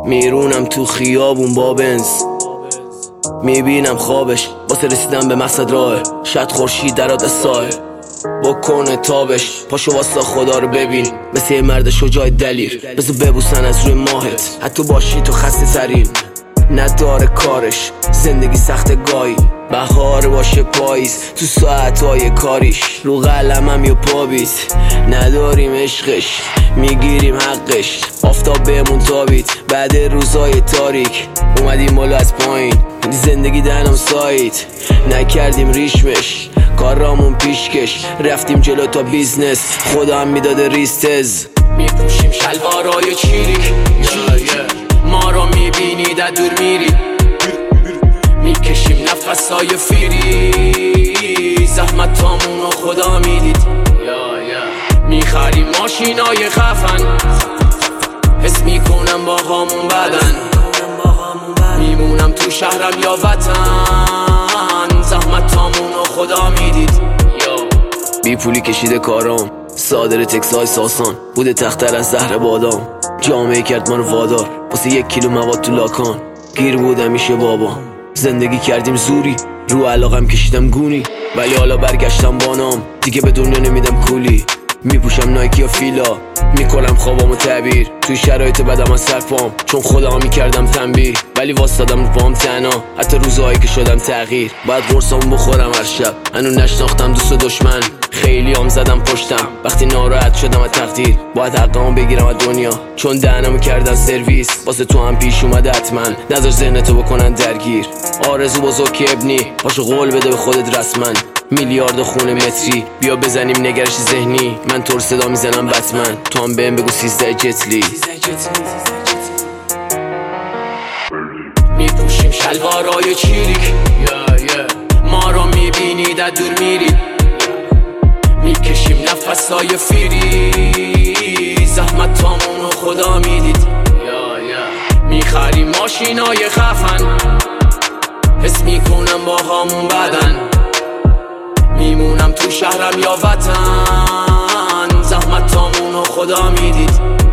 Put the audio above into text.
میرونم تو خیابون با بنز، میبینم خوابش واسه رسیدن به مقصد راه. شاید خورشید درات سایه بکنه تابش، پاشو واسه خدا رو ببین مثل یه مرد شجاع دلیر. بذار ببوسن از روی ماهت حتی باشی تو خسته ترین. نداره کارش زندگی سخت گاهی، بهار باشه پاییز تو ساعتهای کاریش. رو قلمم یا پابیت نداریم عشقش، میگیریم حقش. آفتاب بهمون تابید بعد روزای تاریک، اومدیم بالا از پایین زندگی دهنم سایت. نکردیم ریشمش کارامون پیشکش، رفتیم جلو تا بیزنس خدا هم میداده ریستز. میپوشیم شلوارای چیریک، ما رو میبینید از دور میرید. میکشیم نفسای فیری، زحمتامونو خدا میدید. میخریم ماشینای خفن، حس میکنم با هامون بدن. میمونم تو شهرم یا وطن، زحمتامونو خدا میدید. بی پولی کشیده کارام، صادر تکسای ساسان، بوده تختر از زهر بادام. جامعه کرد منو وادار واسه 1 کیلو مواد تو لاکان. گیر بودم میشه بابا، زندگی کردیم زوری، رو علاقم کشیدم گونی. ولی حالا برگشتم بانام، دیگه به دنیا نمیدم کولی. میپوشم نایکی یا فیلا، میکنم خوابامو تعبیر. توی شرایط بدم از سرپام، چون خدا میکردم تنبیه. ولی واسدادم رو پام تنها، حتی روزهایی که شدم تغییر. باید قرصامو بخورم هر شب، هنو نشناختم دوست و دشمن. خیلی هم زدم پشتم وقتی ناراحت شدم از تقدیر. باید حقمو بگیرم از دنیا، چون دهنمو کردن سرویس. واسه تو هم پیش اومده حتما، نذار ذهنتو بکنن درگیر. آرزو بزرگ که ابنی، پاشو قول بده به خودت رسما. میلیارد خونه متری، بیا بزنیم نگرش ذهنی. من طور صدا میزنم بتمن، تو هم بهم بگو 13 جتلی. میپوشیم شلوارای چیریک، ما رو میبینید از دور میرید. میکشیم نفسای فیری، زحمتامونو خدا میدید. میخریم ماشینای خفن، حس میکنم با هامون بدن. میمونم تو شهرم یا وطن، زحمتامونو خدا میدید.